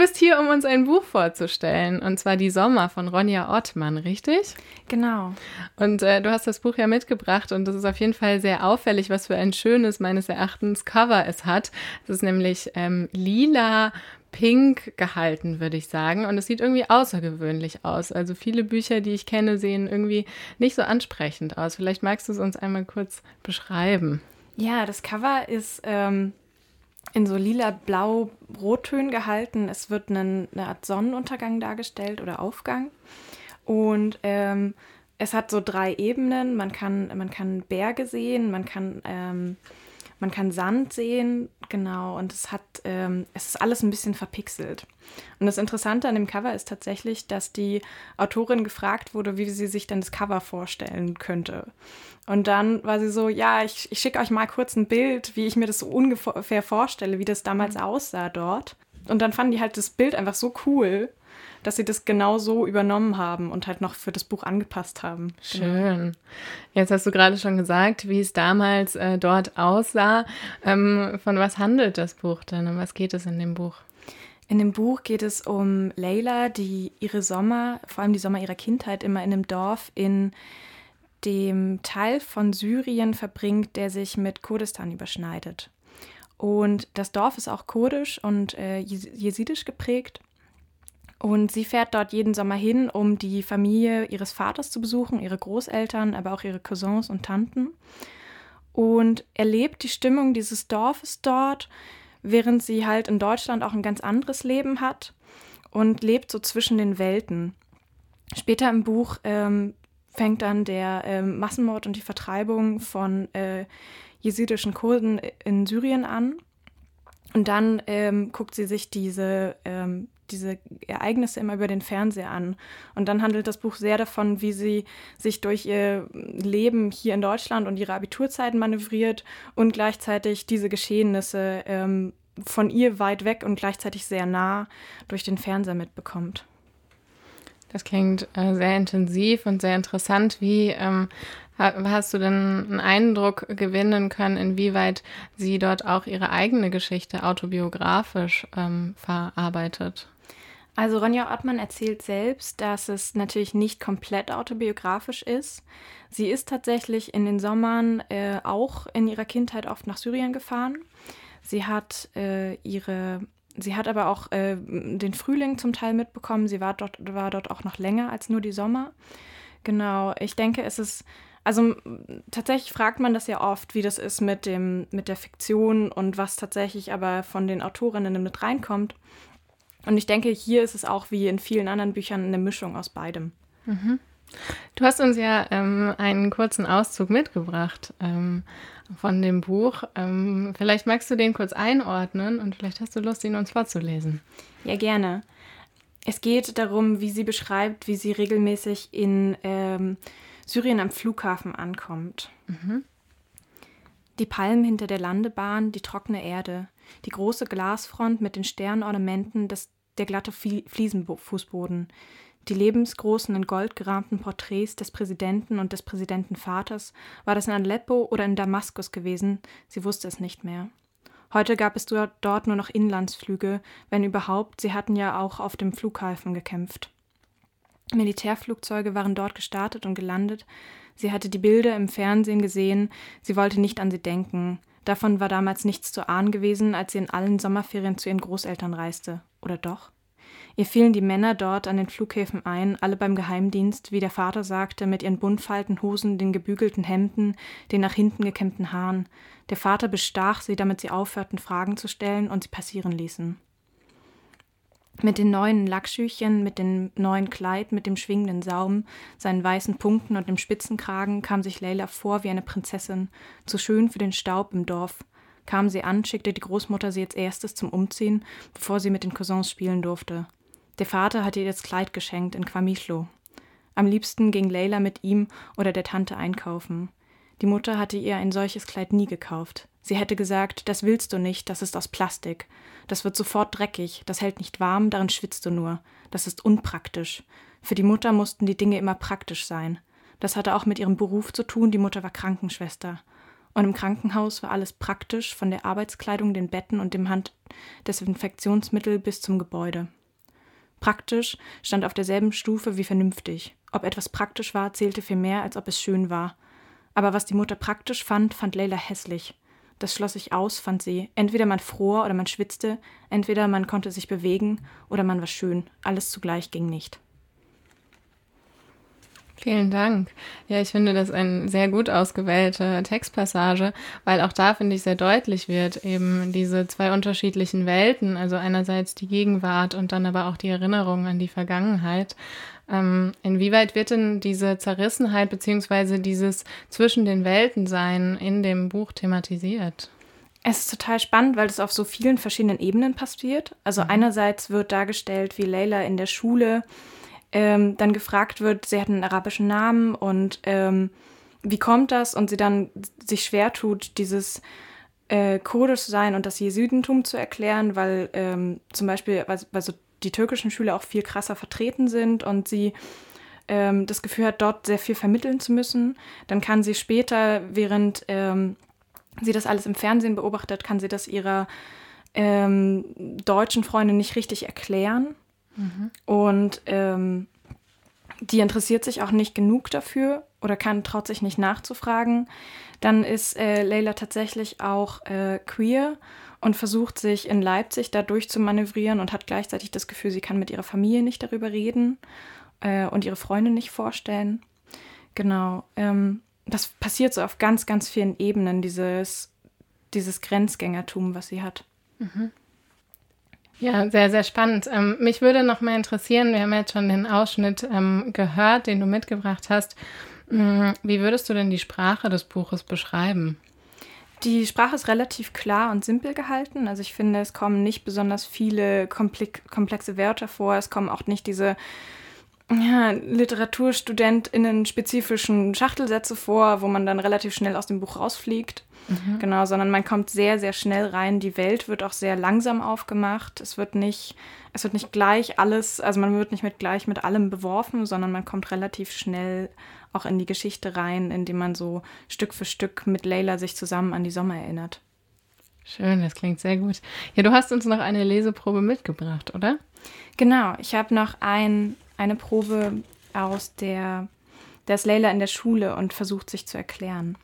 bist hier, um uns ein Buch vorzustellen, und zwar Die Sommer von Ronja Ottmann, richtig? Genau. Und du hast das Buch ja mitgebracht und das ist auf jeden Fall sehr auffällig, was für ein schönes, meines Erachtens, Cover es hat. Es ist nämlich lila, pink gehalten, würde ich sagen. Und es sieht irgendwie außergewöhnlich aus. Also viele Bücher, die ich kenne, sehen irgendwie nicht so ansprechend aus. Vielleicht magst du es uns einmal kurz beschreiben. Ja, das Cover ist in so lila-blau-rottönen gehalten. Es wird eine Art Sonnenuntergang dargestellt oder Aufgang. Und es hat so 3 Ebenen. Man kann Berge sehen, man kann Sand sehen, genau. Und es ist alles ein bisschen verpixelt. Und das Interessante an dem Cover ist tatsächlich, dass die Autorin gefragt wurde, wie sie sich denn das Cover vorstellen könnte. Und dann war sie so, ja, ich schicke euch mal kurz ein Bild, wie ich mir das so ungefähr vorstelle, wie das damals aussah dort. Und dann fanden die halt das Bild einfach so cool, dass sie das genau so übernommen haben und halt noch für das Buch angepasst haben. Schön. Jetzt hast du gerade schon gesagt, wie es damals dort aussah. Von was handelt das Buch denn? Um was geht es in dem Buch? In dem Buch geht es um Leila, die ihre Sommer, vor allem die Sommer ihrer Kindheit, immer in einem Dorf in dem Teil von Syrien verbringt, der sich mit Kurdistan überschneidet. Und das Dorf ist auch kurdisch und jesidisch geprägt. Und sie fährt dort jeden Sommer hin, um die Familie ihres Vaters zu besuchen, ihre Großeltern, aber auch ihre Cousins und Tanten. Und erlebt die Stimmung dieses Dorfes dort, während sie halt in Deutschland auch ein ganz anderes Leben hat und lebt so zwischen den Welten. Später im Buch fängt dann der Massenmord und die Vertreibung von jesidischen Kurden in Syrien an. Und dann guckt sie sich diese Ereignisse immer über den Fernseher an. Und dann handelt das Buch sehr davon, wie sie sich durch ihr Leben hier in Deutschland und ihre Abiturzeiten manövriert und gleichzeitig diese Geschehnisse von ihr weit weg und gleichzeitig sehr nah durch den Fernseher mitbekommt. Das klingt sehr intensiv und sehr interessant. Wie hast du denn einen Eindruck gewinnen können, inwieweit sie dort auch ihre eigene Geschichte autobiografisch verarbeitet? Also Ronja Ottmann erzählt selbst, dass es natürlich nicht komplett autobiografisch ist. Sie ist tatsächlich in den Sommern auch in ihrer Kindheit oft nach Syrien gefahren. Sie hat aber auch den Frühling zum Teil mitbekommen. Sie war dort auch noch länger als nur die Sommer. Genau, ich denke, also tatsächlich fragt man das ja oft, wie das ist mit der Fiktion und was tatsächlich aber von den Autorinnen mit reinkommt. Und ich denke, hier ist es auch wie in vielen anderen Büchern eine Mischung aus beidem. Mhm. Du hast uns ja einen kurzen Auszug mitgebracht von dem Buch. Vielleicht magst du den kurz einordnen und vielleicht hast du Lust, ihn uns vorzulesen. Ja, gerne. Es geht darum, wie sie beschreibt, wie sie regelmäßig in Syrien am Flughafen ankommt. Mhm. Die Palmen hinter der Landebahn, die trockene Erde, die große Glasfront mit den Sternornamenten, der glatte Fliesenfußboden, die lebensgroßen in Gold gerahmten Porträts des Präsidenten und des Präsidentenvaters. War das in Aleppo oder in Damaskus gewesen? Sie wusste es nicht mehr. Heute gab es dort nur noch Inlandsflüge, wenn überhaupt. Sie hatten ja auch auf dem Flughafen gekämpft. Militärflugzeuge waren dort gestartet und gelandet. Sie hatte die Bilder im Fernsehen gesehen. Sie wollte nicht an sie denken. Davon war damals nichts zu ahnen gewesen, als sie in allen Sommerferien zu ihren Großeltern reiste. Oder doch? Ihr fielen die Männer dort an den Flughäfen ein, alle beim Geheimdienst, wie der Vater sagte, mit ihren buntfalten Hosen, den gebügelten Hemden, den nach hinten gekämmten Haaren. Der Vater bestach sie, damit sie aufhörten, Fragen zu stellen und sie passieren ließen. Mit den neuen Lackschüchen, mit dem neuen Kleid, mit dem schwingenden Saum, seinen weißen Punkten und dem Spitzenkragen kam sich Leila vor wie eine Prinzessin, zu schön für den Staub im Dorf. Kam sie an, schickte die Großmutter sie als erstes zum Umziehen, bevor sie mit den Cousins spielen durfte. Der Vater hatte ihr das Kleid geschenkt in Quamischlo. Am liebsten ging Leila mit ihm oder der Tante einkaufen. Die Mutter hatte ihr ein solches Kleid nie gekauft. Sie hätte gesagt, das willst du nicht, das ist aus Plastik. Das wird sofort dreckig, das hält nicht warm, darin schwitzt du nur. Das ist unpraktisch. Für die Mutter mussten die Dinge immer praktisch sein. Das hatte auch mit ihrem Beruf zu tun, die Mutter war Krankenschwester. Und im Krankenhaus war alles praktisch, von der Arbeitskleidung, den Betten und dem Handdesinfektionsmittel bis zum Gebäude. Praktisch stand auf derselben Stufe wie vernünftig. Ob etwas praktisch war, zählte viel mehr, als ob es schön war. Aber was die Mutter praktisch fand, fand Leila hässlich. Das schloss sich aus, fand sie. Entweder man fror oder man schwitzte, entweder man konnte sich bewegen oder man war schön. Alles zugleich ging nicht. Vielen Dank. Ja, ich finde das eine sehr gut ausgewählte Textpassage, weil auch da, finde ich, sehr deutlich wird, eben diese zwei unterschiedlichen Welten, also einerseits die Gegenwart und dann aber auch die Erinnerung an die Vergangenheit. Inwieweit wird denn diese Zerrissenheit beziehungsweise dieses zwischen den Welten sein in dem Buch thematisiert? Es ist total spannend, weil es auf so vielen verschiedenen Ebenen passiert. Also einerseits wird dargestellt, wie Leila in der Schule dann gefragt wird, sie hat einen arabischen Namen und wie kommt das? Und sie dann sich schwer tut, dieses kurdisch sein und das Jesidentum zu erklären, weil zum Beispiel weil so die türkischen Schüler auch viel krasser vertreten sind und sie das Gefühl hat, dort sehr viel vermitteln zu müssen. Dann kann sie später, während sie das alles im Fernsehen beobachtet, kann sie das ihrer deutschen Freundin nicht richtig erklären. Und die interessiert sich auch nicht genug dafür oder traut sich nicht nachzufragen. Dann ist Leila tatsächlich auch queer und versucht sich in Leipzig da durchzumanövrieren und hat gleichzeitig das Gefühl, sie kann mit ihrer Familie nicht darüber reden und ihre Freunde nicht vorstellen. Genau, das passiert so auf ganz, ganz vielen Ebenen, dieses Grenzgängertum, was sie hat. Ja, sehr, sehr spannend. Mich würde noch mal interessieren, wir haben jetzt schon den Ausschnitt gehört, den du mitgebracht hast. Wie würdest du denn die Sprache des Buches beschreiben? Die Sprache ist relativ klar und simpel gehalten. Also ich finde, es kommen nicht besonders viele komplexe Wörter vor. Es kommen auch nicht diese LiteraturstudentInnen-spezifischen Schachtelsätze vor, wo man dann relativ schnell aus dem Buch rausfliegt. Genau, sondern man kommt sehr, sehr schnell rein. Die Welt wird auch sehr langsam aufgemacht. Es wird nicht gleich alles, also man wird nicht gleich mit allem beworfen, sondern man kommt relativ schnell auch in die Geschichte rein, indem man so Stück für Stück mit Leila sich zusammen an die Sommer erinnert. Schön, das klingt sehr gut. Ja, du hast uns noch eine Leseprobe mitgebracht, oder? Genau, ich habe noch eine Probe aus da ist Leila in der Schule und versucht sich zu erklären.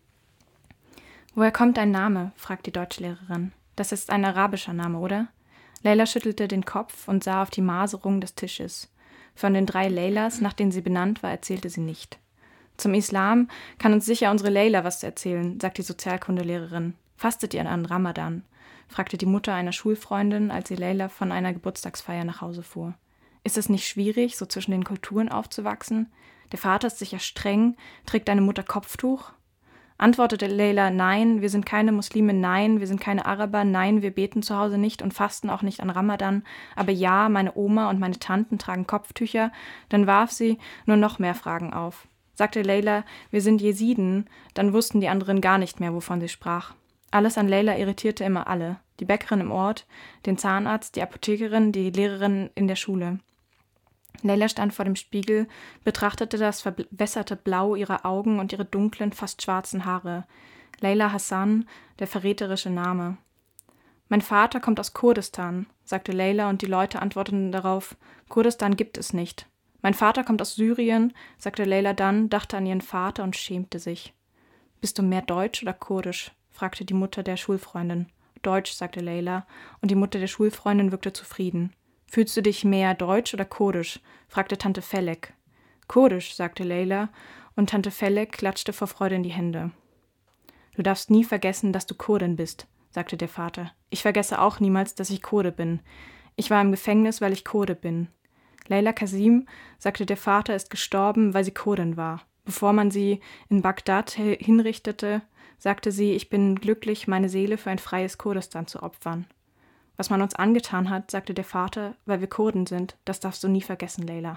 Woher kommt dein Name? Fragt die Deutschlehrerin. Das ist ein arabischer Name, oder? Leila schüttelte den Kopf und sah auf die Maserung des Tisches. Von den 3 Leilas, nach denen sie benannt war, erzählte sie nicht. Zum Islam kann uns sicher unsere Leila was erzählen, sagt die Sozialkundelehrerin. Fastet ihr an Ramadan? Fragte die Mutter einer Schulfreundin, als sie Leila von einer Geburtstagsfeier nach Hause fuhr. Ist es nicht schwierig, so zwischen den Kulturen aufzuwachsen? Der Vater ist sicher streng. Trägt deine Mutter Kopftuch? Antwortete Leila, nein, wir sind keine Muslime, nein, wir sind keine Araber, nein, wir beten zu Hause nicht und fasten auch nicht an Ramadan, aber ja, meine Oma und meine Tanten tragen Kopftücher. Dann warf sie nur noch mehr Fragen auf. Sagte Leila, wir sind Jesiden, dann wussten die anderen gar nicht mehr, wovon sie sprach. Alles an Leila irritierte immer alle. Die Bäckerin im Ort, den Zahnarzt, die Apothekerin, die Lehrerin in der Schule. Leila stand vor dem Spiegel, betrachtete das verwässerte Blau ihrer Augen und ihre dunklen, fast schwarzen Haare. Leila Hassan, der verräterische Name. Mein Vater kommt aus Kurdistan, sagte Leila und die Leute antworteten darauf, Kurdistan gibt es nicht. Mein Vater kommt aus Syrien, sagte Leila dann, dachte an ihren Vater und schämte sich. Bist du mehr deutsch oder kurdisch? Fragte die Mutter der Schulfreundin. Deutsch, sagte Leila, und die Mutter der Schulfreundin wirkte zufrieden. Fühlst du dich mehr deutsch oder kurdisch? Fragte Tante Felek. Kurdisch, sagte Leila, und Tante Felek klatschte vor Freude in die Hände. Du darfst nie vergessen, dass du Kurdin bist, sagte der Vater. Ich vergesse auch niemals, dass ich Kurde bin. Ich war im Gefängnis, weil ich Kurde bin. Leila Kasim, sagte der Vater, ist gestorben, weil sie Kurdin war. Bevor man sie in Bagdad hinrichtete, sagte sie, ich bin glücklich, meine Seele für ein freies Kurdistan zu opfern. Was man uns angetan hat, sagte der Vater, weil wir Kurden sind, das darfst du nie vergessen, Leila.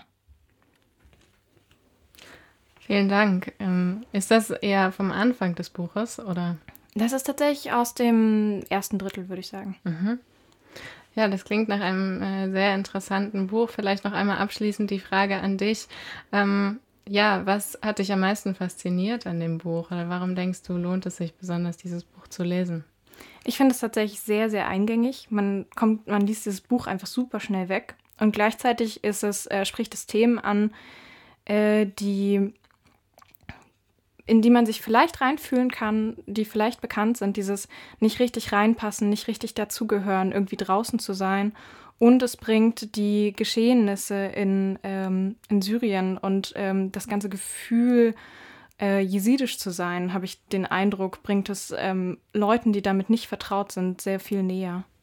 Vielen Dank. Ist das eher vom Anfang des Buches, oder? Das ist tatsächlich aus dem ersten Drittel, würde ich sagen. Ja, das klingt nach einem sehr interessanten Buch. Vielleicht noch einmal abschließend die Frage an dich. ja, was hat dich am meisten fasziniert an dem Buch? Oder warum denkst du, lohnt es sich besonders, dieses Buch zu lesen? Ich finde es tatsächlich sehr, sehr eingängig. Man liest dieses Buch einfach super schnell weg. Und gleichzeitig spricht es Themen an, in die man sich vielleicht reinfühlen kann, die vielleicht bekannt sind. Dieses nicht richtig reinpassen, nicht richtig dazugehören, irgendwie draußen zu sein. Und es bringt die Geschehnisse in Syrien und das ganze Gefühl, jesidisch zu sein, habe ich den Eindruck, bringt es Leuten, die damit nicht vertraut sind, sehr viel näher.